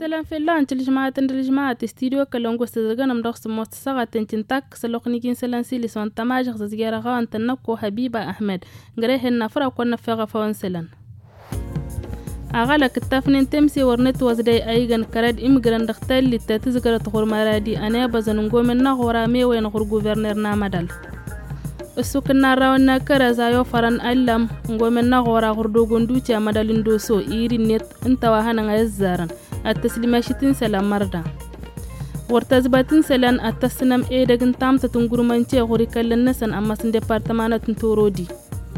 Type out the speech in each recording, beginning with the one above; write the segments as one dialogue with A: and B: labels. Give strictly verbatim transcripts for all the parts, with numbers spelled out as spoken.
A: سلام في الله انت الجماعة انت الجماعة استديو كلونغو استدرغنا مدرس موت ساعة تنتنتك سلوقني كين سلان سيلي سوان تماجغ زيارة غان تنكو حبيبة أحمد غريه النفرة وكنا فيغا فوان سلان أغلق التافنين تمسي ورنت وزدي أيغان كراد إمغران دختال اللي تتزغر تغور مرادي أنا بزننغو من نغورا ميوين غور غوفرنر نامدال السكنة راونا كرزايو فران ألم نغو من نغورا غور دوغون دوتيا مدالين دوسو إيري نت انتواهانا غيزاران التسليماشتين سلام مردا ورتزباتين سلان التسنم إيدغن تامتا تنغور منتي غوري كالن نسان أماسن ديبارتمانات نتورودي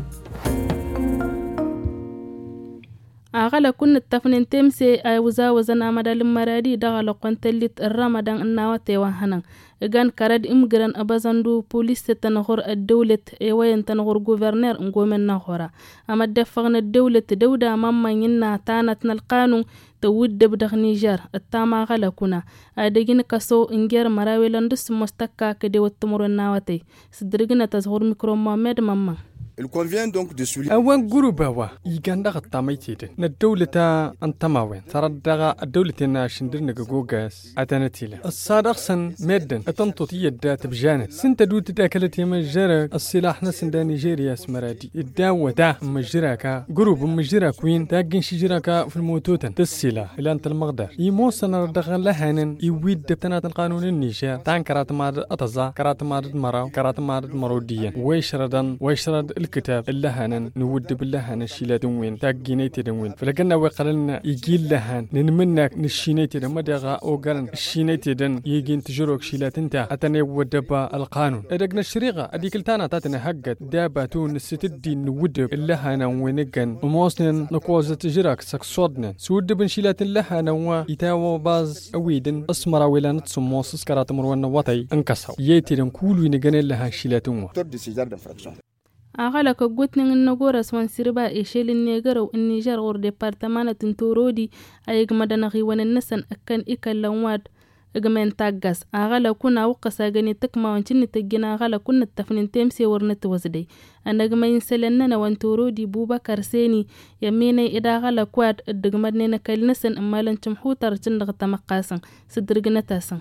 A: أغلى كن التفنين تمسي أيوزا وزنا مدال مرادي دغلو قنتلت الرمضان النواتي وهنا إغان كراد إمغران أبازاندو بوليس تنغور الدولة إيوين تنغور غوفرنر نغومن نغورا أما دفغن الدولة دودا ماما ينا تانت نلقانو تود بدغ نيجر التاما غلا كنا أدغين كسو إنجير مراوي لندس مستكا كدي واتمور النواتي سدرغنا تزغور ميكرو محمد ماما.
B: Il convient donc de souligner
C: أوان جروبوا يجاندغ التاميتيد الدولة أنتماوين تردغ الدولة شندر نجوجاس أتنتيله الصادق سن مدن أتنططية دات بجانب سنت دوت تأكلت يوم الجرا السلاح نسن دا نيجيريا سمرادي الدعوة دا مجراكا جروب مجرا كوين تاجين شجراكا في الموتوتن تسلاح إلى أنت المقدار يموصل ردغ لهنن يويد دبتنات القانون النيجير تان كرات مار أتزا كرات مار مرا كرات مار مروديا ويشردن ويشرد الكتاب اللهن نود باللهن الشيلاتون وين تاجينيتي دون فلقنا وقلنا يجي اللهن ننمنك نشينيتي دم دغا او قرن الشينيتي دن يجين تجروك شيلات انت اتني ودبا القانون ادقنا الشريقه اديك التانا تاتنا حقت داباتون ستدي نود اللهن وينقن وموسن نقوز تجراك سكسودن سود بن شيلات اللهن و يتاو باز اويدن اسمر ولا نتصموس سكرات مروان وطي انكسوا ياتي دن كل وينقن اللهن شيلاتون أغلى كجوتن النجورة سوان سربا إشيل النيجر والنيجر غور ديبارتمانة تنتورودي أيق مدنا غيوان النسن أكن إكل لواد إجمن تاجس أغلى كنا وقصا جني تكما وانشين تجينا أغلى كنا التفنين تمسي ورنت وزدي أنا جمين سلنا وانتورودي بوبا كرسيني يميني إذا أغلى كواد الدجمدنا كل نسن أما لنشمحو ترجن تمقاسن صدرجنا تاسن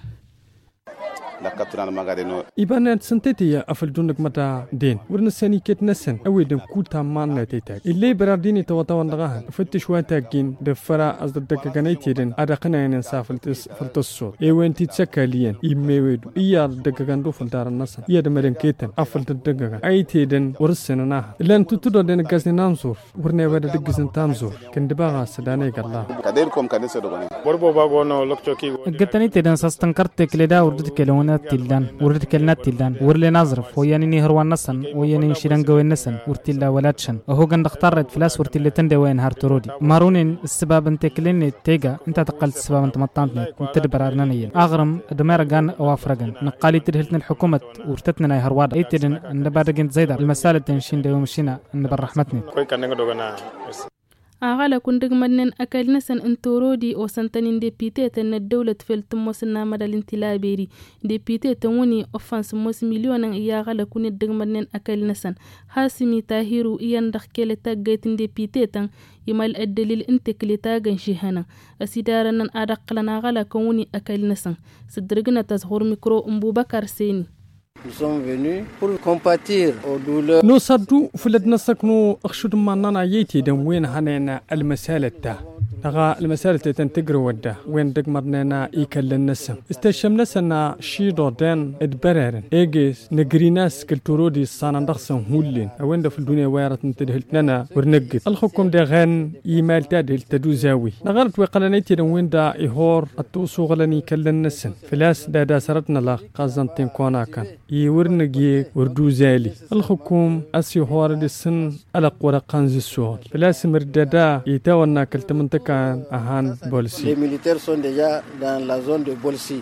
C: إبانات سنتيتيا أفل دونك متى دين ورنساني كت نسن أويدن كوتا مانلا تيتاك اللي برارديني تواتوان دغاهن فتش واتاكين دفرا أصد دكاكانيتيدن أدقنا ينسا فلتصور إيوان تتسكا ليان إيميويدو إيار دكاكاندو فلدار النسن إياد مرين كيتن أفل تدكاكا أي تيدن ورسن ناها لان تتودو دين قاسني نامزور ورني وادا دقسن تامزور كن دباغا سدانيك الله
D: كديركم كنسة دوغني
E: بربو باغونو لكتوكي
F: قتني تيدن ساستنكرت كليدا وردت كلون تلدان ورد كلنات تلدان ورلي نظرف وياني نهروان نسن وياني شيرانغو النسن ورتلا ولاتشن وهو كان اختارت فلاس ورتلا تندي وين هارترودي مارونين السبب انت كلني تيجا انت تقلت السبب انت مطانتني انت برارنانيا اغرم دمرغان وافرغان نقالي تدهلتنا الحكومه ورتتنا ناي هرواد ايتدن ان بعدين زيدا المساله تنشين ديوم مشينا ان برحمتني
E: كوي كان دوغنا
A: أغلى كندق مدن أكل نسن انتورودي أو سنتين ديبيتي تن الدولة فلتموسنا مدى الانتلابيري ديبيتي توني أفنس موس مليون إيا غلى كندق مدن أكل نسن حاسمي تاهيرو إيان دخكيل تاقيتن ديبيتي تن يمال الدليل انتكلي تاقن شيهانا أسيدارنا أدقلنا غلى كوني أكل نسن سدرقنا تزهور ميكرو أمبو بكر سيني.
G: Nous sommes venus pour compatir aux douleurs.
C: نو صدو فلدنا سكنو أخشد ما نانا يتي دم وين هنينا المسالة تا نغا المسالة تنتقر ودا وين دقمرنا إيكال النسم استشم نسنا شيدو دان ادبرارن إيجيس نقريناس كالتورودي الصانا ندخسن هولين وين دا في الدنيا ويرت نتدهلتنا ورنقت الحكم دا غان إيمال تادهل تدو زاوي نغارت ويقلنيتي دم وين دا إيهور التوسو غلاني كال النسم فلاس دا دا سرتنا لا قازنتين كونا كان يورنجي وردو زالي الحكوم أسي هوارد السن ألق ورقان زي السؤال فلاس مرددا يتاونا كالتمنتكا أهان بولسي.
G: Les militaires sont déjà dans la zone de Bolsi.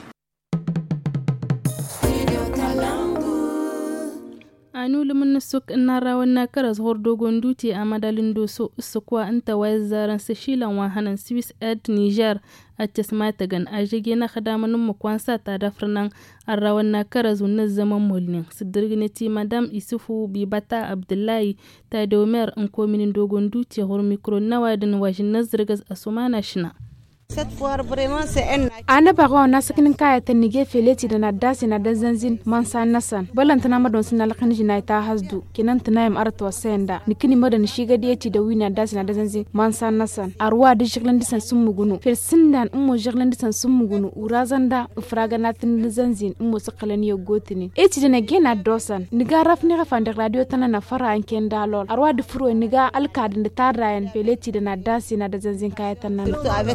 A: أنو لمن السوق النار والناكر زهور دوغون دوتي أمدالين دوسو السوقوا أنت وزارن سشيلا وهنن سويس أد نيجر أتسماتغن أجينا خدام نمكوانسا تدفرنان الراون ناكر زون الزمن مولين سدرغنتي مدام يسوفو بيباتا عبد الله تادومير انكو من دوغون دوتي غور ميكرو نوادن واجن نزرغز أسومانا شنا
D: ana bago na sakin kaya ta nige feleti da nadasi na danzanzin mansa nasan balantana madon sun lakan jina ta hasdu kinan tunayim arto senda nikini madan shiga dieti da wina dasi na danzanzin mansa nasan arwa da jiglan disan sun mugunu felsindan ummo jiglan disan sun mugunu urazanda ufraga natin zanzin ummo sakalan yo gotini eti da nagena dosan niga rafni rafan da radio tana na fara anken dalol arwa da furo niga alkadin da tarayan feleti da nadasi na danzanzin kaya tanan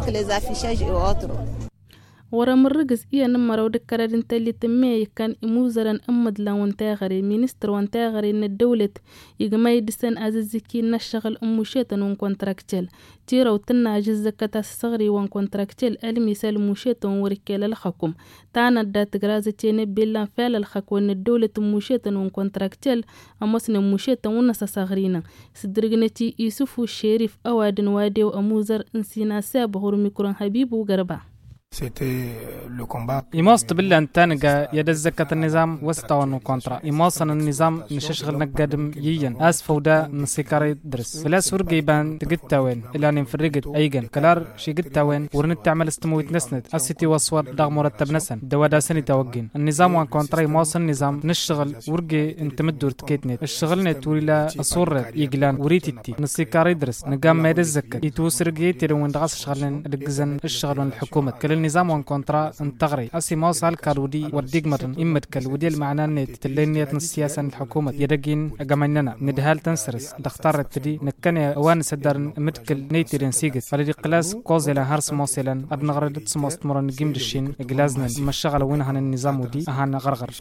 A: waram rigas iya nan marau da kararin talitin me kan imuzaran amad lan wanta gare minister wanta gare na dawlat igmay disan aziziki na shagal umushatan wan contractual tiraw tanna jizzakata sagri wan contractual almisal mushatan warkel al hukum tana da tigraza tene billan fal al khakwan na dawlat mushatan wan contractual amasna mushatan wan sasagrina sidirgnati isufu sherif awadin wadew amuzar insina sab hor mikron habibu garba.
H: C'était le combat.
F: إماس تبلا أنتانجا يد الزكاة النظام وستوانو كونترا إماس أن النظام نششغل نقدم يين أسفو دا نسيكاري درس فلا سور جيبان تجد تاوين إلا نفرقت أيجن كلار شي جد تاوين ورنت تعمل استموت نسند أسيتي وصور داغ مرتب نسن دوادا سني توجين النظام وان كونترا إماس النظام نشغل ورجي انت مدور تكيتنت الشغل نتوري لا أصور يجلان وريتتي نسيكاري درس نقام ميد الزكاة يتوسر جيتي لو ندغس شغلن رجزن الشغل الحكومة كل النظام وان كونترا انتغري أسي موصل كارودي وديق مرن إمد كالودي المعنى نت تلينيات السياسة الحكومة يدقين أجمعنا ندهال تنسرس دختار تدي نكني أوان سدر مدكل نيتيرن سيجت فلدي قلاس قوزلا هرس موصلا أبنغردت سموست مرن جيم دشين جلازنا مشغل وين هن النظام ودي أهان غرغر.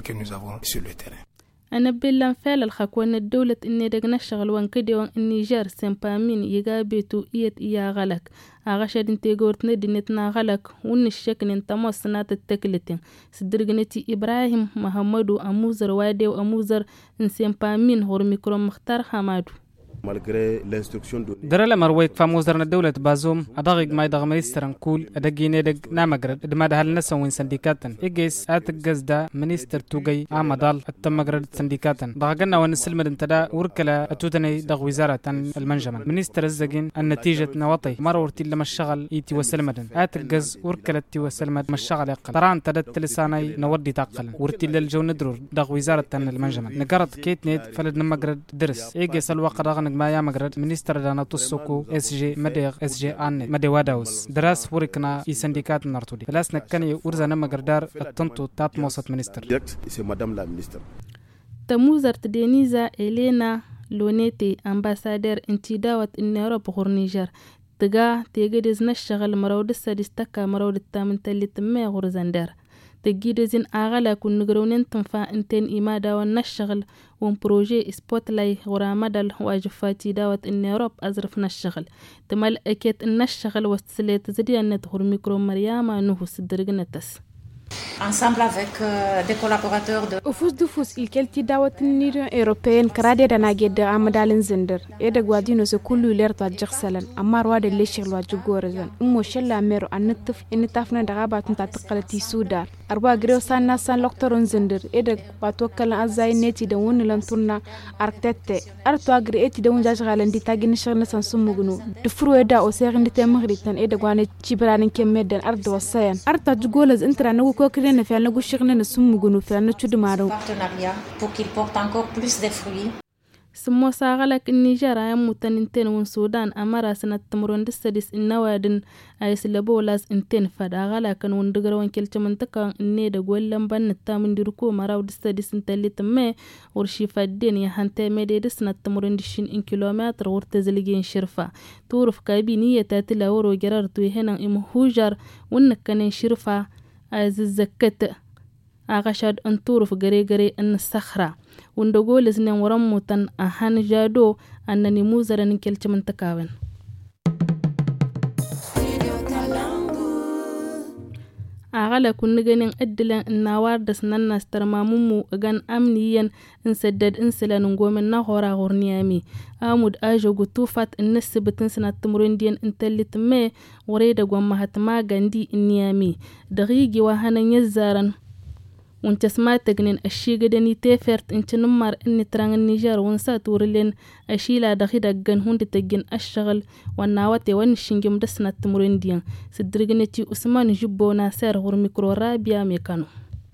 F: أنا بلان فعل الخكوان الدولة إني دقنا الشغل وان كدي وان النيجر سنبامين يقابيتو إيت إيا غلق أغاشد انتي قورتنا دينتنا غلق وان الشكل انتمو سنات التكلتين سدرقنتي إبراهيم محمدو أموزر وادي وأموزر ان سنبامين هور ميكرو مختار حمادو درلا مرويك فموزرنا الدولة بازوم أدغيق ما يدغ منيسترن كول أدقيني دق نامقرد دما دهال نسا وين سنديكاتن إيجيس آتقز دا منيستر توغي عامدال التمقرد سنديكاتن دغاقنا ونسلم انتدا وركلا أتوتني دغ وزارة المنجمن منيستر الزقين النتيجة نواطي مرورتي لما الشغل إيتي وسلمدن آتقز وركلا تي وسلمد ما الشغل يقل طران تدت لساني نودي تاقل ورتي للجو ندرور دغ وزارة المنجمن نقرد كيت نيد فلد نمقرد درس إيجيس الوقت رغن ما يامغرد منيستر دانا توسوكو اس جي مديغ اس جي ان مديواداوس دراس وركنا في سنديكات نارتودي فلاس نكني ورزانا مغردار التنتو تات موسط منيستر تموزر تدينيزا إلينا لونيتي امباسادر انتداوت النيروب غور نيجر تغا تيغدز نشغل مرود السادستكا مرود التامن تالي تمي غور زندر تجيدزين أغلى كن نجرونين تنفع انتين إمادة والنشغل وان بروجي سبوتلاي غرامدل واجفاتي داوت إن يوروب أزرف نشغل تمال أكيد النشغل وستسليت زدي أن تغر ميكرو مرياما نوهو سدرغنتس
I: ensemble avec euh, des collaborateurs de
D: Ofus dufus il kelti dawat l'Union européenne krade da naged amadalin zinder e da gwadino se kullu lerto ajxsalan amar wade leshir lo ajgorazan ummo shella mero annatf in tafna da gabatun ta taqalati sudar arba grew sanna san loktoron zinder e da batokal azay neti da woni lan turna artette arto agri eti da wonja galan di tagin shirna san sumugnu de furo da o serin de magritan e da gwane cibranin kemeden ardo wasayan arta jgolaz intra nagu ko kirena fi nagu shirna na sumugnu fi na chudumaro
I: partenariat pour qu'il porte encore plus de fruits.
A: سمو ساغلك النيجر ايام متننتين ون سودان امارا سنة تمرون دستدس النوادن ايس لبولاس انتين فدا غلك ون دغر ون كلت منطقه اني دا غولم بن تامن ديركو مراو دستدس انتلي تمه ورشي فدين يا هانتي ميدي دسنة تمرون دشين ان كيلومتر ورتزلجين شرفا تورف كابينيه تاتلا ورو جررتو هنا ام هوجر ون كان شرفا از زكت اغشاد ان تورف غري غري ان الصخره وندقول إذن ورموتن أهان جادو أنني موزر نكلت من تكاون أغلى كن نجنين أدلن النوار دسنن استرمامو أجن أمنيا انسدد انسلا نقوم من نهورا غورنيامي آمود آجو قطوفات النس بتنسنا التمرين ديان انتلي تمي وريدا قوام مهتما غاندي النيامي دغيجي وهانا يزارن وانت سمعت تجنين الشي قدني تفرت انت نمر ان تران النيجر ونسا تورلين اشيلا دخيدا جن هون تجن الشغل والناواتي وانشنجم دسنا التمرنديان سدرجنتي اسمان جبو ناصر غور ميكرو رابيا ميكانو.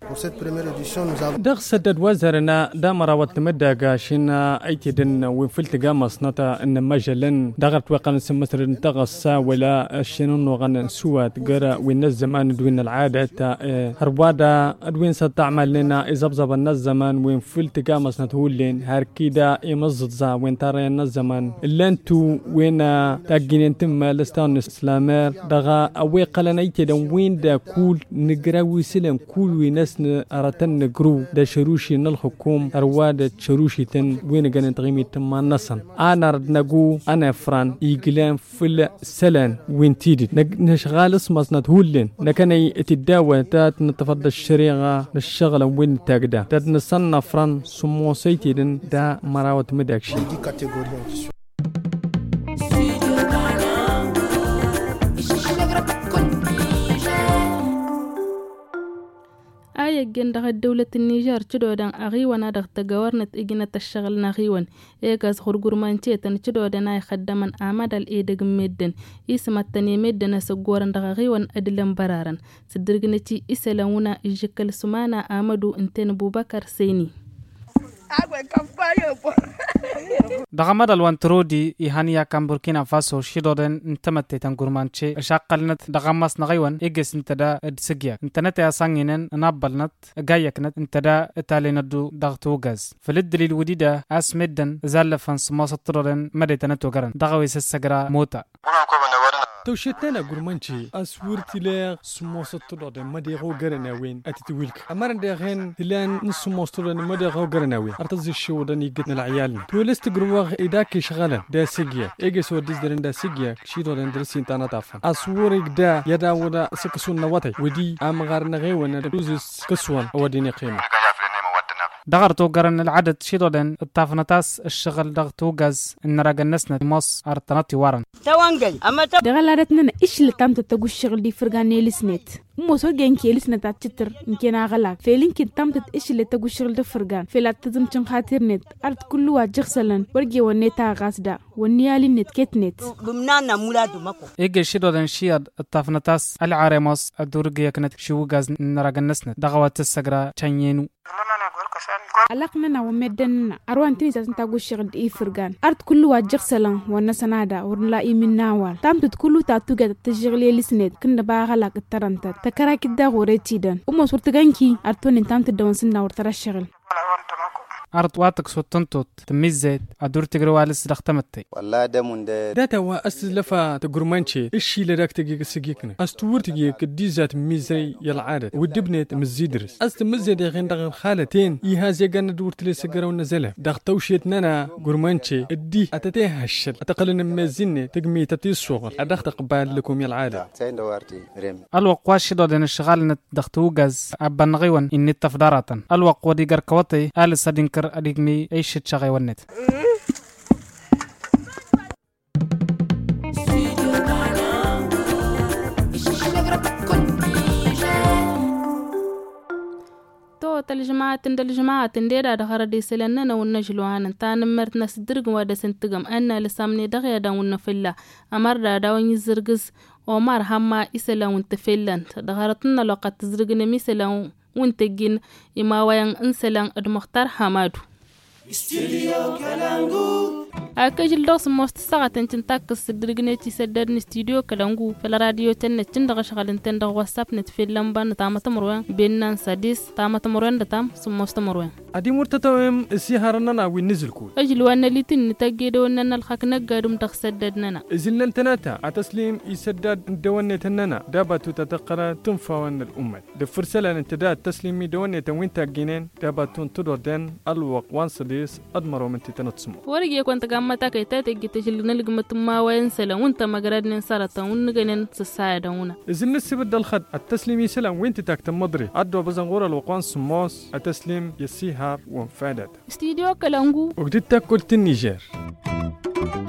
C: دغ سدد وزرنا دامرا وتمدى قاشنا ايتي دن وفلت قامص نتا ان مجلن دغت وقن سمسر انتغصا ولا الشنون وغن سوات قرا وين الزمان دوين العادة تا هربادا دوين ستعمل لنا ازبزب النزمان وين فلت قامص نتهولين هاركيدا امزدزا وين ترى النزمان اللي انتو وين تاقين تم لستان اسلامير دغا اوي قلن ايتي دن وين دا كول نقراوي سلم كول وينس أرتن نجرو ده شروشي نالحكوم أرواد شروشي تن وين جن تغيمي تما نصن أنا رد نجو أنا فران يجلان فل سلان وين تيجي نشغال اسمس نتهولن نكني تداوى تات نتفضل الشريعة الشغلة وين تجدا تات نصن فران سمو سيتين دا مراوت مدكشي
A: آية جندها دولة النيجر تدودان أغيوان أدغ تجاورنت إجنة الشغل نغيوان إيجاز خرجورمانتي تنتدودان أي خدمان أماد الإيدج مدن اسم التاني مدن سجوران دغيوان أدلم برارن سدرجنتي إسلامونا إجكال سمانا أمادو إنتين بوبكر سيني
F: دغمد الوانترودي إهانيا كان بوركينا فاسو شيدودن انتمت تنغورمانشي شاقلنت دغمس نغيوان إيجس انتدا ادسجيا انتنت يا سانينن نابلنت غايكنت انتدا اتاليندو دغتوغاز فلدليل وديدا اسمدن زالفن سماسطرن مديتنتو غرن دغويس السغرا موتا
C: توشتنا غورمانشي اسورتي لا سموسطرو د مديغو غرناوين اتتويلك امرن دغين تلان نسموسطرو مديغو غرناوين ارتز الشو دني قتنا العيال تولست غروغ ايداك شغاله دا سيجيا ايجس ودز درن دا سيجيا شيدو درسين تانا طافا اسورك دا يدا ودا سكسون نواتي ودي ام غارنا غيونا دوزس كسوان وديني قيمه
F: دغرتو قرن العدد شيدودن الطافنتاس الشغل دغتو غاز ان راجنسنا مص ارتناتي وارن
D: توانجي اما دغلارتنا ايش اللي تامت تقول الشغل دي فرغاني لسنت مو سو جنكي لسنت تتر يمكن غلاك فيلين كنت تامت ايش اللي تقول الشغل ده فرغان فلا تزم تشن خاطر نت ارت كل واجخ سلن ورجي ونيتا غاسدا ونيالي نت كيت نت بمنانا مولادو ماكو
F: ايجي شيدودن شياد الطافنتاس العارموس الدورجي كانت شو غاز ان راجنسنا دغوات السغرا تشانينو
D: ألاقنا ومدن أروان تني ساسن تاقول شغل إيه فرقان أرض كله واجق سلام ونسنادا ورنلا إيه من ناوال تامتد كله تاتوجا تشغلي لسنت كنا باغلاك الترنتات تكراك الدا غوريتيدن أمو صورتغانكي أرتون تامتد دونسنا ورترا الشغل
F: أرض واتك سوتنتوت تميزت أدور تجروالس دختمتي
G: والله ده من ده
C: ده توا أسلفة تجرمانشي إيش اللي راك تجيك سجيكنا أستور تجيك ديزات ميزي يلعادة ودبنت مزيدرس أست مزيد يغين دغ خالتين يهاز يجنا دور تلي سجرا ونزله دختوشيتنا جرمانشي الدي أتتيه هالشل أتقلن مزينة تجمي تتيس شغل أدخت قبال لكم يلعادة
G: سين دوارتي ريم
F: الوقواش دودن الشغال نت دختوجز أبان غيون إن التفدارة الوقوة دي جركواتي آل صدين أديكني أي شيء شغي ونت
A: تو الجماعة تند الجماعة تندير دخر دي سلنا ونجلو عن تان مرت ناس درج ودا سنتجم أن لسامني دغيا داون فيلا أمر داون يزرجز ومر هما إسلا ونتفلن دخرتنا لقد تزرجنا مثلا ونتجين إما وين إنسلان المختار حمادو استوديو كلامغو أكجل دوس موست ساعة تنتاكس درجنتي سدرن استوديو كلامغو في الراديو تن تندغ شغل تندغ واتساب نتفيلم بان تامة مروان بينان ساديس تامة مروان دتام سموست مروان
C: أدي مرتتوهم السيهارنا وينزلكو
A: أجل وانا لتن تجد وانا الحق نجارم تخسددنا
C: إزلنا التناتا أتسليم يسدد دوانة تننا دابتو تتقرا تنفاون الأمة دفرسلا انتداد تسليمي دوانة وين تاجينين دابتو تدردن الوق وانسديس أدمرو من تتنتصمو
A: ورجع كنت قامتا كيتا تجي تجلنا لقمة ما وينسلا وانت ما قرادن سارتا ونجنن سساعدونا
C: إزلنا السبد الخد التسليمي سلام وين تاكتم مدري أدو بزنغور الوقوان سموس التسليم يسيها وانفادت
A: استديو كلامغو
C: وقدت تاكل النيجر